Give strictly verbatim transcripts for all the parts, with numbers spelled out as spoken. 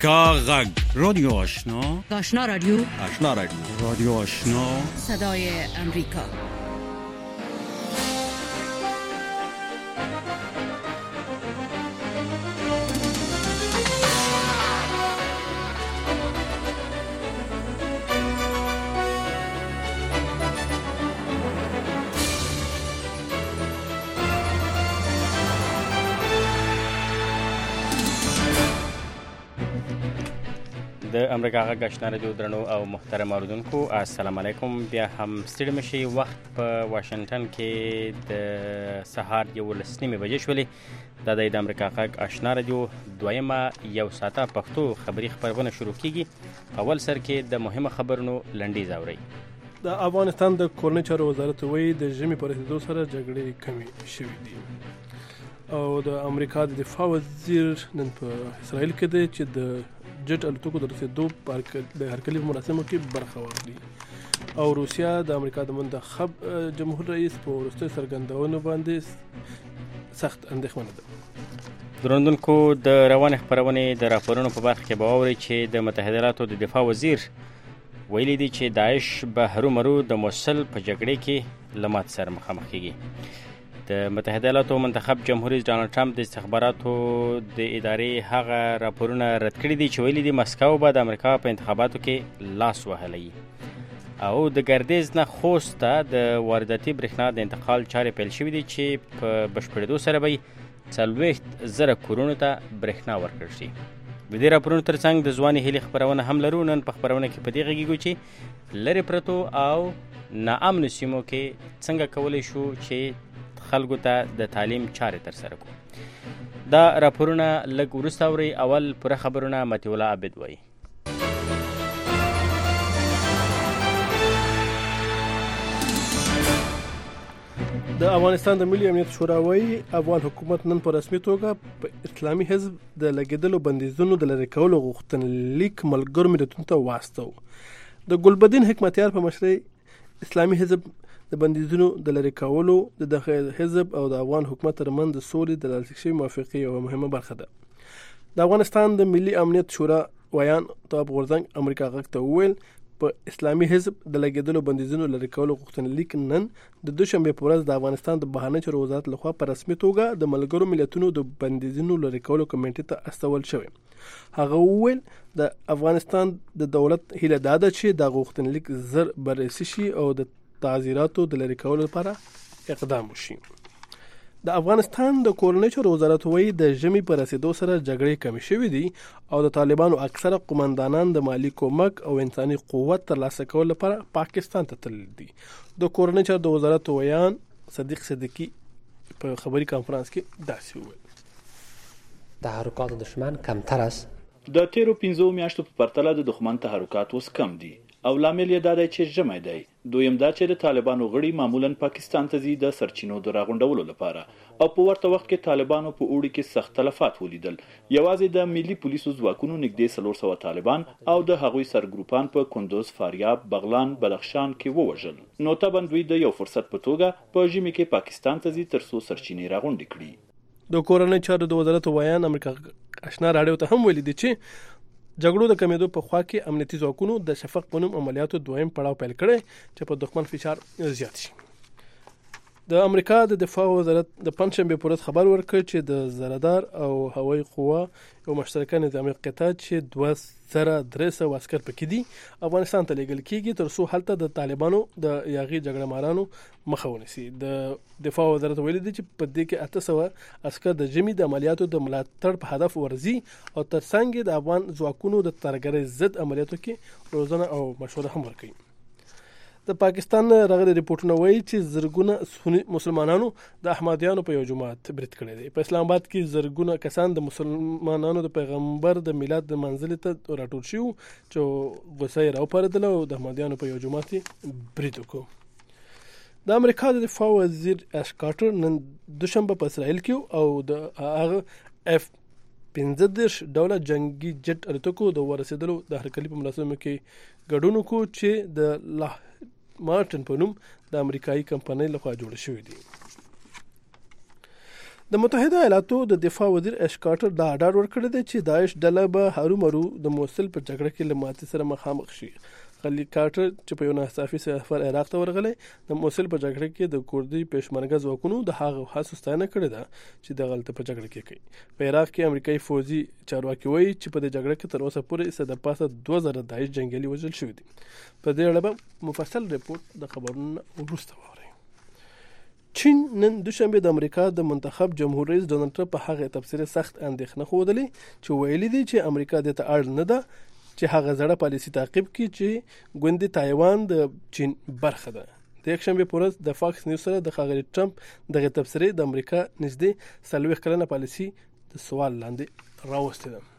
کاغذ رادیو آشنا آشنا رادیو آشنا رادیو رادیو آشنا صدای امریکا. د امریکا غږ آشنا رادیو درنو او محترم اوریدونکو السلام علیکم. بیا هم ستړي مشئ. وخت په واشنگټن کې د سهار یولس نیمې بجې شولې. دا د امریکا غږ آشنا رادیو دویمه یو ساعته پښتو خبري خبرونه شروع کیږي. اول سر کې د مهمه خبرونو لنډیز اورئ. د افغانستان د کورنۍ چارو وزارت وایي د ژمي په رسیدو سره جګړې کمې شوې دي او د امریکا د دفاع وزیر نن په اسرائیل کې دی چې د جټ الوتکو د رسیدو د هرکلي په مراسمو کې برخه واخلي او روسیا د امریکا د منتخب جمهور رئیس په وروستیو څرګندونو باندې سخت اندېښمنه ده. درنوونکو د روانې خپرونې د راپورونو په برخه کې به واورئ چې د متحده ایالاتو د دفاع وزیر ویلي دی چې داعش به هرومرو د موصل په جګړې کې له ماتې سره مخامخ کیږي. د متحده ایالاتو منتخب جمهور رئیس ډانلډ ټرمپ د استخباراتو د ادارې هغه راپورونه رد کړي دي چې ویلي دي مسکو به د امریکا په انتخاباتو کې لاس وهلی او د ګردیز نه خوست ته د وارداتي برېښنا د انتقال چارې پیل شوي دي چې په بشپړېدو سره به څلوېښت زره کورونو ته برېښنا ورکړل شي. د دې راپورونو ترڅنګ د ځوانې هیلې خپرونه هم لرو. نن په خپرونه کې په دې غږیږو چې لرې پرتو او ناامنو سیمو کې څنګه کولی شو چې خلکو ته د تعلیم چارې تر سره کو. دا راپورونه لږ وروسته اورئ. اول پوره خبرونه مطیع الله عابد وایي. د افغانستان د ملي امنیت شورا وایي افغان حکومت نن په رسمي توګه په اسلامي حزب د لګېدلو بندیزونو د لرې کولو غوښتنلیک ملګرو ملتونو ته واستو. د ګلبدین حکمتیار په مشرۍ اسلامي حزب د بندیزونو د لرې کولو د حزب او د افغان حکومت ترمنځ د سولې د لاسلیک شوې موافقې یوه مهمه برخه ده. د افغانستان د ملي امنیت شورا ویان تواب غورځنګ امریکا غږ ته وویل په اسلامي حزب د لګېدلو بندیزونو لرې کولو غوښتنلیک نن د دوشنبې په ورځ د افغانستان د بهرنیو چارو وزارت لخوا په رسمي توګه د ملګرو ملتونو د بندیزونو لرې کولو کمیټې ته استول شوی. هغه وویل د افغانستان د دولت هیله دا ده چې دا غوښتنلیک زر بررسي شي او د تعزیراتو د لرې کولو لپاره اقدام وشي. د افغانستان د کورنۍ چارو وزارت وایي د ژمي په رسیدو سره جګړې کمې شوې دي او د طالبانو اکثره قومندانان د مالی کومک او انساني قوت ترلاسه کولو لپاره پاکستان ته تللي دي. د کورنۍ چارو د وزارت ویان صدیق صدیقی په خبري کانفرنس کې داسې وویل: تحرکات دشمن کمتر است. د تیرو پنځو میاشتو په پرتله د دښمن تحرکات اوس کم دي او لامل یې دا دی چې ژمی دی. دویم دا چې د طالبانو غړي معمولا پاکستان ته ځي د سرچینو د راغونډولو لپاره او په ورته وخت کې طالبانو په اوړي کې سخت تلفات ولیدل. یوازې د ملي پولیسو ځواکونو نږدې څلور سوه طالبان او د هغوی سرګروپان په کندوز، فاریاب، بغلان، بدخشان کې ووژل. نو طبعا دوی د یو فرصت په توګه په ژمي کې پاکستان ته ځي ترڅو سرچینې راغونډې کړي. د کورنۍ چارو د وزارت ویان امریکا آشنا راډیو ته هم ویلي دي چې جګړو د کمیدو په خوا کې امنیتي ځواکونو د شفق په نوم عملیاتو دویم پړاو پیل کړی چې په دښمن فشار زیات شي. د امریکا د دفاع وزارت د پنځشنبې په ورځ خبر ورکړ چې د زردار او هوایي قوه یو مشترکه نظامي قطعه چې دوه زره درې سوه عسکر پکې دي افغانستان ته لیږل کیږي ترڅو هلته د طالبانو د یاغي جګړه مارانو مخه ونیسي. د دفاع وزارت ویلي دی چې په دې کې اته سوه عسکر د ژمي د عملیاتو د ملاتړ په هدف ورځي او ترڅنګ د افغان ځواکونو د ترهګرۍ ضد عملیاتو کې روزنه او مشوره هم ورکوي. د پاکستان راغلي ریپورتونه وایي چې زرګونه سني مسلمانانو د احمدیانو په یو جماعت برید کړی دی. په اسلام آباد کې زرګونه کسان د مسلمانانو د پیغمبر د میلاد د منځلې ته راټول شوي چې غوسه یې راوپارېدله او د احمدیانو په یو جماعت یې برید وکړو. د امریکا د دفاع وزیر اش کارټر نن دوشنبه په اسرائیل کې او د هغه اف پنځه دېرش ډوله جنگي جټ الوتکو د ورسېدلو د هرکلي په مراسمو کې ګډون وکړو چې د لا مارټن په نوم د امریکایي کمپنۍ لخوا جوړ شوی دی. د متحده ایالاتو د دفاع وزیر اش کارټر دا ډاډ ورکړی دی چې داعش ډله به هرومرو د موصل په جګړه کې له ماتې سره مخامخ شي. خلی کارټر چې په یو ناڅاپي سفر عراق ته ورغلی د موصل په جګړه کې د کوردي پېشمرګه ځواکونو د هغه هڅو ستاینه کړې ده چې د غلطه په جګړه کې کوي. په عراق کې امریکایي فوجي چارواکي وایي چې په دې جګړه کې تر اوسه پورې څه د پاسه دوه زره داعش جنګیالي وژل شوي دي. په دې اړه به مفصل ریپورت د خبرونو وروسته واورئ. چین نن دوشنبه د امریکا د منتخب جمهور رئیس ډونالد ټرمپ په هغه تبصره سخت اندېښنه ښودلې چې ویلي دي چې امریکا د ته اړ نه ده چې هغه زړه پالیسي تعقیب کړي چې ګوندي تایوان د چین برخه ده. د یکشنبه په ورځ د فاکس نیوز سره د ښاغلي ټرمپ دغه تبصرې د امریکا نږدې څلوېښت کلنه پالیسي د سوال لاندې راوستې ده.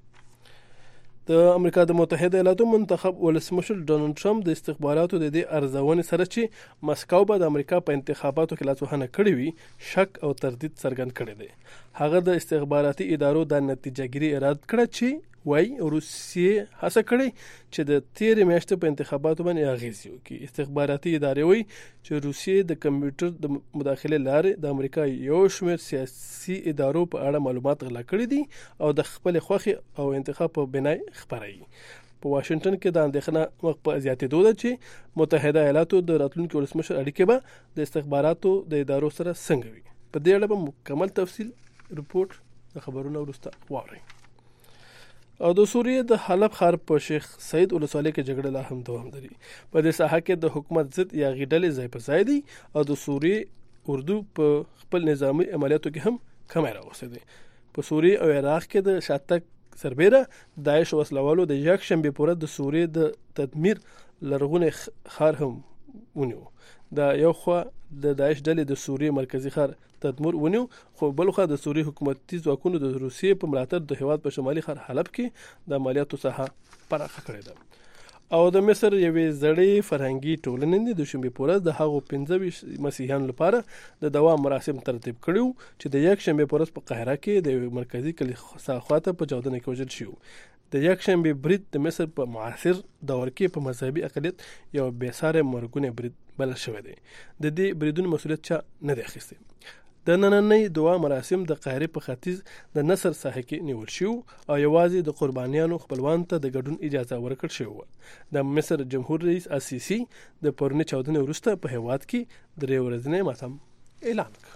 د امریکا د متحده ایالاتو منتخب ولسمشر ډونالد ټرمپ د استخباراتو د دې ارزونې سره چې مسکو به د امریکا په انتخاباتو کې لاسوهنه کړې وي شک او تردید څرګند کړی دی. هغه د استخباراتي ادارو د نتیجه ګیري رد کړه چې وای روسیې هڅه کړې چې د تیرې میاشتې په انتخاباتو باندې اغیز وکړي. استخباراتي ادارې وایي چې روسیې د کمپیوټر د مداخلې لارې د امریکا یو شمېر سیاسي ادارو په اړه معلومات غلا کړي دي او د خپل خوښې او انتخاب په بنای خبري. په واشنگټن کې د اندېښنه مخ په زیاتېدو ده چې متحده ایالاتو د راتلونکي ولسمشر اړیکې به د استخباراتو د ادارو سره څنګه وي. په دې اړه به مکمل تفصیل ریپورت د خبرونو وروسته واورئ. او د سوریې د حلب ښار په شیخ سعید ولسوالۍ کې جګړه لا هم دوام لري. په دې ساحه کې د حکومت ضد یا غیډلې ځای پر ځای دي او د سوریې اردو په خپل نظامی عملیاتو کې هم کمی راوستی دی. په سوریې او عراق کې د شاتګ سربیره داعش وسلوالو د یکشنبې په ورځ د سوریې د تدمیر لرغونی ښار هم ونیو. د یو خوا د داعش ډلې د سوریې مرکزی ښار تدمر ونیو خو بل خوا د سوریې حکومتي ځواکونو د روسیې په ملاتړ د هیواد په شمالي ښار حلب کې د عملیاتو ساحه پراخه کړې ده. او د مصر یوې زړې فرهنګي ټولنې د دوشنبې په ورځ د هغو پنځه ویشت مسیحیانو لپاره د دوا مراسم ترتیب کړي چې د یکشنبې په ورځ په قاهره کې د مرکزي کلیسا خواته په چاودنه کې وژل شوي. د یکشنبې برید د مصر په معاصر دور کې په مذهبي اقلیت یو بېساري مرګونی برید بلل شوی دی. د دې بریدونو مسؤلیت چا نه دی اخیستی. د نننۍ دعا مراسم د قاهرې په ختیځ د نصر ساحه کې نیول شو او یوازې د قربانیانو خپلوان ته د ګډون اجازه ورکړل شوې وه. د مصر جمهور رئیس السیسي د پرونی چاودنې وروسته په هیواد کې درې ورځنی ماتم اعلان کړ.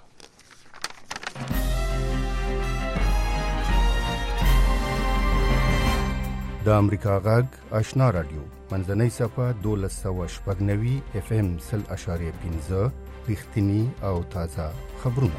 د امریکا غږ آشنا رادیو منځنۍ صفه دولس سوه شپږ نوي اف ام سل اشاریه پنځه رښتینی او تازه خبرونه.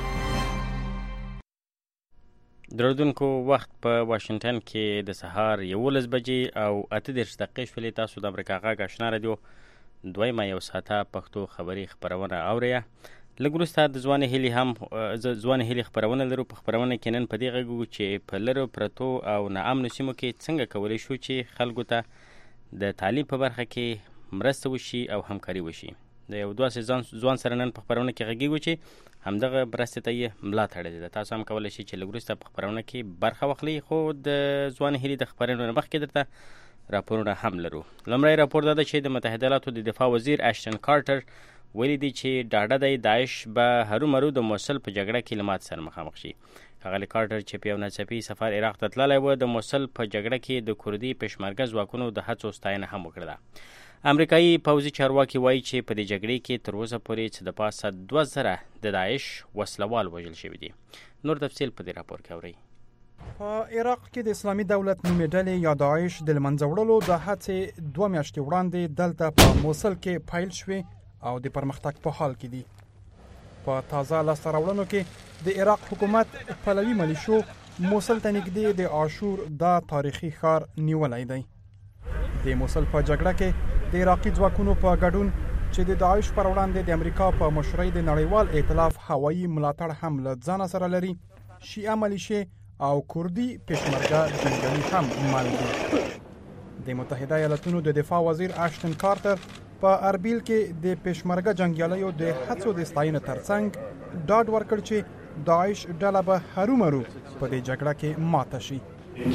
دردونکو وخت په واشنگټن کې د سهار یولس بجې او اته دېرش دقیقې شولې. تاسو د امریکا غږ آشنا رادیو دویمه یو ساعته پښتو خبري خبرونه اورئ. لږ وروسته د ځوانې هیلې هم ځوانې هیلې خبرونه لرو. په خبرونه کې نن په دې غږو چې په لرو پرتو او ناامنو سیمو کې څنګه کولی شو چې خلکو ته د تعلیم په برخه کې مرسته وشي او همکاري وشي. د یو دوه ځوان سره نن په خبرونه کې غږیږو چې همدغه مرستې ته یې ملا تړلې ده. تاسو هم کولی شئ چې لږ وروسته په خبرونه کې برخه واخلئ. خو د ځوانې هیلې د خبرونو نه مخکې درته راپورونه هم لرو. لومړی راپور دا ده چې د متحده ایالاتو د دفاع وزیر اشټن کارټر ویلي دي چې ډاډه دی داعش به هرومرو د موصل په جګړه کې له ماتې سره مخامخ شي. ښاغلي کارټر چې په یو ناڅاپي سفر عراق ته تللی و د موصل په جګړه کې د کوردي پېشمرګه ځواکونو د هڅو ستاینه هم وکړه ده. امریکایي پوځي چارواکي وایي چې په دې جګړې کې تر اوسه پورې څه د پاسه دوه زره د داعش وسلوال وژل شوي دي. نور تفصیل په دې راپور کې اورئ. په عراق کې د اسلامي دولت نومې ډلې یا داعش د له منځه وړلو د هڅې دوه میاشتې وړاندې دلته په موصل کې پیل شوې او د پرمختګ په حال کې دي. په تازه لاسته راوړنو کې د عراق حکومت پلوي ملیشو موصل ته نږدې د عاشور دا تاریخي ښار نیولی دی. د موصل په جګړه کې د عراقي ځواکونو په ګډون چې د داعش پر وړاندې د امریکا په مشرۍ د نړیوال ائتلاف هوایي ملاتړ هم له ځانه سره لري، شیعه ملیشې او کوردي پېشمرګه جنګیالي هم مل دي. د متحده ایالاتونو د دفاع وزیر اشټن کارټر په اربیل کې د پېشمرګه جنګیالیو د هڅو د ستاینې ترڅنګ ډاډ ورکړ چې داعش ډله به هرومرو په دې جګړه کې ماته شي.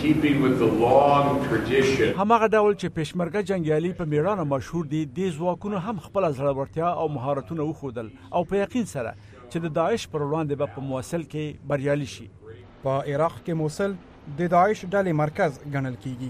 هماغه ډول چې پېشمرګه جنګیالي په میړانه مشهور دي، د ځواکونو هم خپل زړورتیا او مهارتونه وښودل او په یقین سره چې د داعش پر وړاندې به په موصل کې بریالي شي. په عراق کې موصل د داعش ډلې مرکز ګڼل کیږي.